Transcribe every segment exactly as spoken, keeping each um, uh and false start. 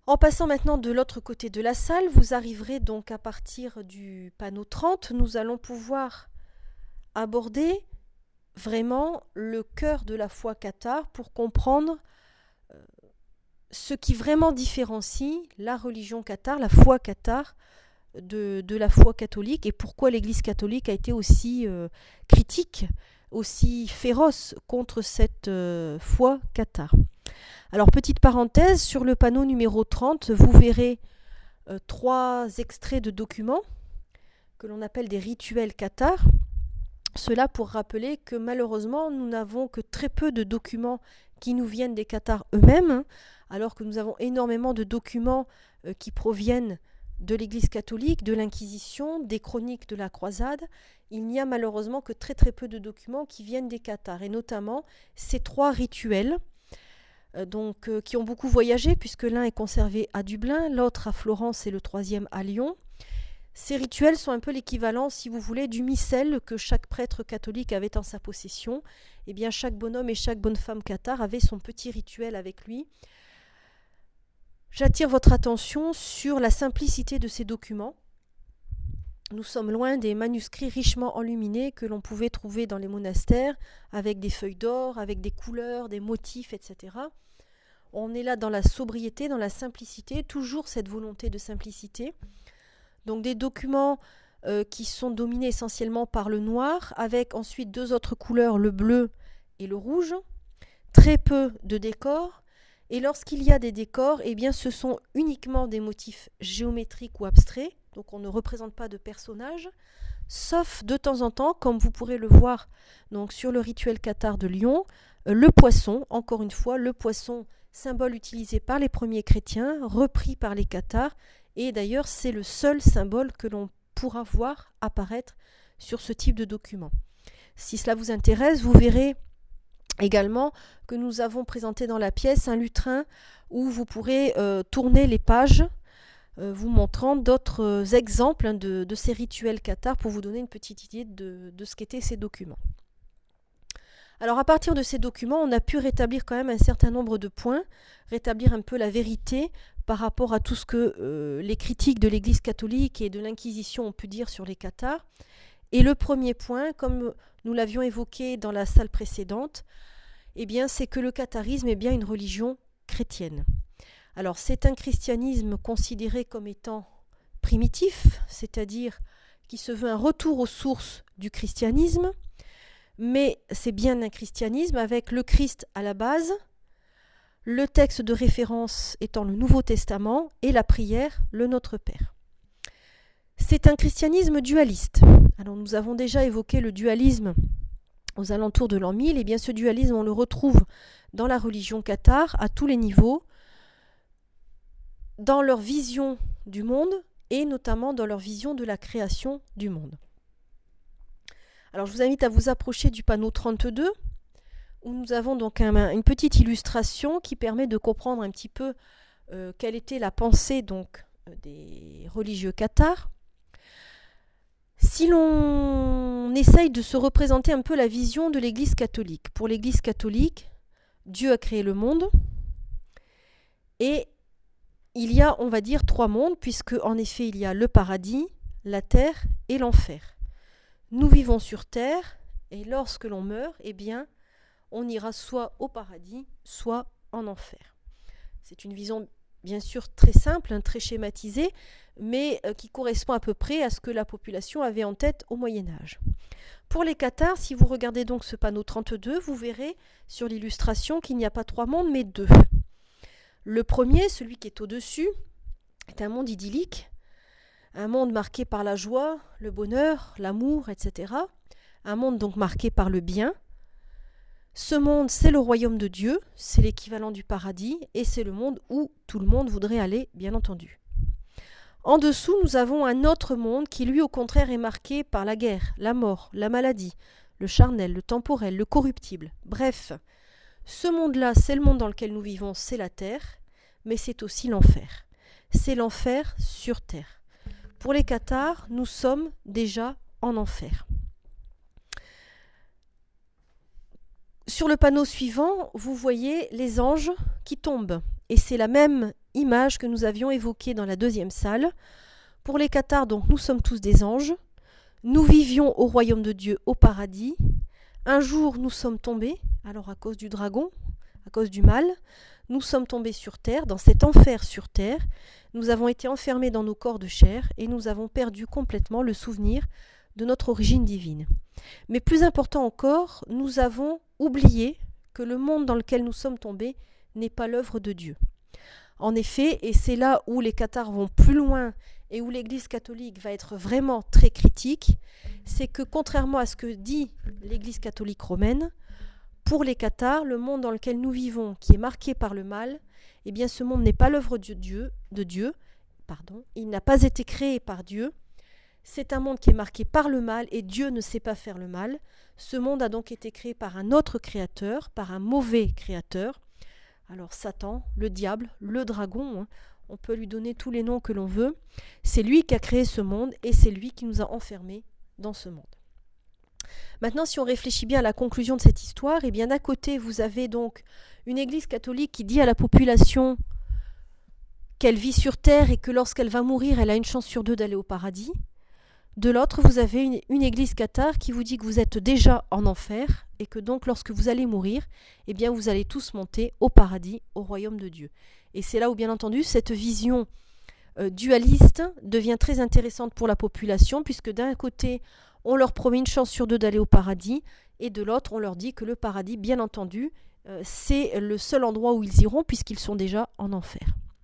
En passant maintenant de l'autre côté de la salle, vous arriverez donc à partir du panneau trente, nous allons pouvoir aborder vraiment le cœur de la foi cathare pour comprendre euh, ce qui vraiment différencie la religion cathare, la foi cathare, de, de la foi catholique et pourquoi l'Église catholique a été aussi euh, critique, aussi féroce contre cette euh, foi cathare. Alors, petite parenthèse, sur le panneau numéro trente, vous verrez euh, trois extraits de documents que l'on appelle des rituels cathares. Cela pour rappeler que malheureusement, nous n'avons que très peu de documents qui nous viennent des cathares eux-mêmes, hein, alors que nous avons énormément de documents euh, qui proviennent de l'Église catholique, de l'Inquisition, des chroniques de la croisade. Il n'y a malheureusement que très très peu de documents qui viennent des cathares, et notamment ces trois rituels euh, donc, euh, qui ont beaucoup voyagé, puisque l'un est conservé à Dublin, l'autre à Florence et le troisième à Lyon. Ces rituels sont un peu l'équivalent, si vous voulez, du missel que chaque prêtre catholique avait en sa possession. Eh bien, chaque bonhomme et chaque bonne femme cathare avait son petit rituel avec lui. J'attire votre attention sur la simplicité de ces documents. Nous sommes loin des manuscrits richement enluminés que l'on pouvait trouver dans les monastères, avec des feuilles d'or, avec des couleurs, des motifs, et cetera. On est là dans la sobriété, dans la simplicité, toujours cette volonté de simplicité. Donc des documents euh, qui sont dominés essentiellement par le noir, avec ensuite deux autres couleurs, le bleu et le rouge, très peu de décors. Et lorsqu'il y a des décors, eh bien, ce sont uniquement des motifs géométriques ou abstraits, donc on ne représente pas de personnages, sauf de temps en temps, comme vous pourrez le voir donc, sur le rituel cathare de Lyon, euh, le poisson, encore une fois, le poisson, symbole utilisé par les premiers chrétiens, repris par les cathares, et d'ailleurs c'est le seul symbole que l'on pourra voir apparaître sur ce type de document. Si cela vous intéresse, vous verrez également que nous avons présenté dans la pièce un lutrin où vous pourrez euh, tourner les pages euh, vous montrant d'autres euh, exemples hein, de, de ces rituels cathares pour vous donner une petite idée de, de ce qu'étaient ces documents. Alors à partir de ces documents, on a pu rétablir quand même un certain nombre de points, rétablir un peu la vérité par rapport à tout ce que euh, les critiques de l'Église catholique et de l'Inquisition ont pu dire sur les cathares. Et le premier point, comme nous l'avions évoqué dans la salle précédente, eh bien, c'est que le catharisme est bien une religion chrétienne. Alors, c'est un christianisme considéré comme étant primitif, c'est-à-dire qui se veut un retour aux sources du christianisme, mais c'est bien un christianisme avec le Christ à la base, le texte de référence étant le Nouveau Testament et la prière, le Notre Père. C'est un christianisme dualiste. Alors nous avons déjà évoqué le dualisme aux alentours de l'an mille, et bien ce dualisme on le retrouve dans la religion cathare à tous les niveaux, dans leur vision du monde et notamment dans leur vision de la création du monde. Alors je vous invite à vous approcher du panneau trente-deux, où nous avons donc un, une petite illustration qui permet de comprendre un petit peu euh, quelle était la pensée donc, des religieux cathares. Si l'on essaye de se représenter un peu la vision de l'Église catholique, pour l'Église catholique, Dieu a créé le monde et il y a, on va dire, trois mondes, puisque en effet il y a le paradis, la terre et l'enfer. Nous vivons sur terre et lorsque l'on meurt, eh bien, on ira soit au paradis, soit en enfer. C'est une vision bien sûr très simple, hein, très schématisée, mais euh, qui correspond à peu près à ce que la population avait en tête au Moyen-Âge. Pour les cathares, si vous regardez donc ce panneau trente-deux, vous verrez sur l'illustration qu'il n'y a pas trois mondes, mais deux. Le premier, celui qui est au-dessus, est un monde idyllique, un monde marqué par la joie, le bonheur, l'amour, et cetera. Un monde donc marqué par le bien. Ce monde, c'est le royaume de Dieu, c'est l'équivalent du paradis, et c'est le monde où tout le monde voudrait aller, bien entendu. En dessous, nous avons un autre monde qui, lui, au contraire, est marqué par la guerre, la mort, la maladie, le charnel, le temporel, le corruptible. Bref, ce monde-là, c'est le monde dans lequel nous vivons, c'est la terre, mais c'est aussi l'enfer. C'est l'enfer sur terre. Pour les cathares, nous sommes déjà en enfer. Sur le panneau suivant, vous voyez les anges qui tombent. Et c'est la même image que nous avions évoquée dans la deuxième salle. Pour les cathares, donc, nous sommes tous des anges. Nous vivions au royaume de Dieu, au paradis. Un jour, nous sommes tombés, alors à cause du dragon, à cause du mal, nous sommes tombés sur terre, dans cet enfer sur terre. Nous avons été enfermés dans nos corps de chair et nous avons perdu complètement le souvenir de notre origine divine. Mais plus important encore, nous avons oublié que le monde dans lequel nous sommes tombés n'est pas l'œuvre de Dieu. En effet, et c'est là où les cathares vont plus loin et où l'Église catholique va être vraiment très critique, c'est que contrairement à ce que dit l'Église catholique romaine, pour les cathares, le monde dans lequel nous vivons, qui est marqué par le mal, eh bien ce monde n'est pas l'œuvre de Dieu, de Dieu, pardon, il n'a pas été créé par Dieu, c'est un monde qui est marqué par le mal et Dieu ne sait pas faire le mal. Ce monde a donc été créé par un autre créateur, par un mauvais créateur. Alors Satan, le diable, le dragon, hein, on peut lui donner tous les noms que l'on veut. C'est lui qui a créé ce monde et c'est lui qui nous a enfermés dans ce monde. Maintenant, si on réfléchit bien à la conclusion de cette histoire, eh bien d'un côté, vous avez donc une église catholique qui dit à la population qu'elle vit sur terre et que lorsqu'elle va mourir, elle a une chance sur deux d'aller au paradis. De l'autre, vous avez une, une église cathare qui vous dit que vous êtes déjà en enfer et que donc lorsque vous allez mourir, eh bien vous allez tous monter au paradis, au royaume de Dieu. Et c'est là où, bien entendu, cette vision euh, dualiste devient très intéressante pour la population, puisque d'un côté, on leur promet une chance sur deux d'aller au paradis, et de l'autre, on leur dit que le paradis, bien entendu, euh, c'est le seul endroit où ils iront, puisqu'ils sont déjà en enfer.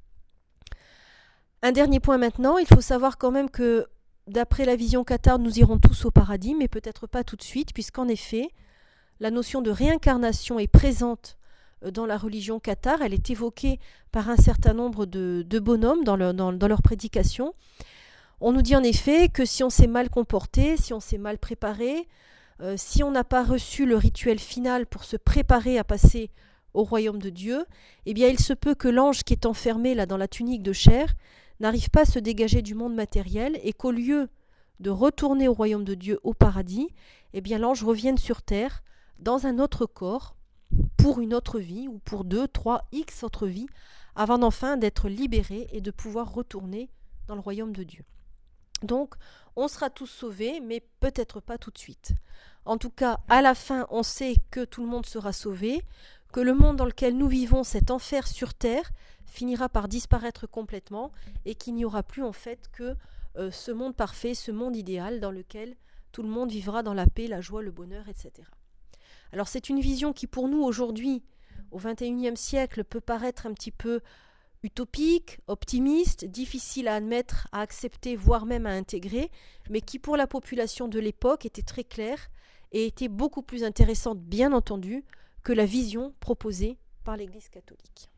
Un dernier point maintenant, il faut savoir quand même que d'après la vision cathare, nous irons tous au paradis, mais peut-être pas tout de suite, puisqu'en effet, la notion de réincarnation est présente dans la religion cathare. Elle est évoquée par un certain nombre de, de bonhommes dans, le, dans, dans leur prédication. On nous dit en effet que si on s'est mal comporté, si on s'est mal préparé, euh, si on n'a pas reçu le rituel final pour se préparer à passer au royaume de Dieu, eh bien il se peut que l'ange qui est enfermé là dans la tunique de chair n'arrive pas à se dégager du monde matériel et qu'au lieu de retourner au royaume de Dieu, au paradis, eh bien l'ange revienne sur terre dans un autre corps pour une autre vie ou pour deux, trois, x autres vies avant enfin d'être libéré et de pouvoir retourner dans le royaume de Dieu. Donc, on sera tous sauvés, mais peut-être pas tout de suite. En tout cas, à la fin, on sait que tout le monde sera sauvé, que le monde dans lequel nous vivons, cet enfer sur terre, finira par disparaître complètement et qu'il n'y aura plus en fait que euh, ce monde parfait, ce monde idéal dans lequel tout le monde vivra dans la paix, la joie, le bonheur, et cetera. Alors c'est une vision qui pour nous aujourd'hui, au vingt et unième siècle, peut paraître un petit peu utopique, optimiste, difficile à admettre, à accepter, voire même à intégrer, mais qui pour la population de l'époque était très claire et était beaucoup plus intéressante, bien entendu, que la vision proposée par l'Église catholique.